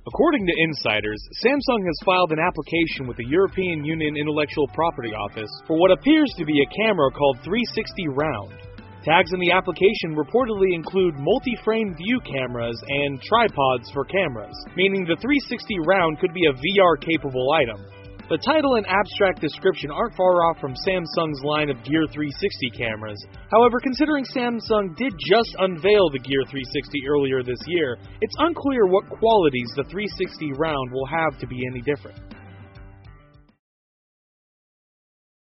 According to insiders, Samsung has filed an application with the European Union Intellectual Property Office for what appears to be a camera called 360 Round. Tags in the application reportedly include multi-frame view cameras and tripods for cameras, meaning the 360 Round could be a VR-capable item. The title and abstract description aren't far off from Samsung's line of Gear 360 cameras. However, considering Samsung did just unveil the Gear 360 earlier this year, it's unclear what qualities the 360 Round will have to be any different.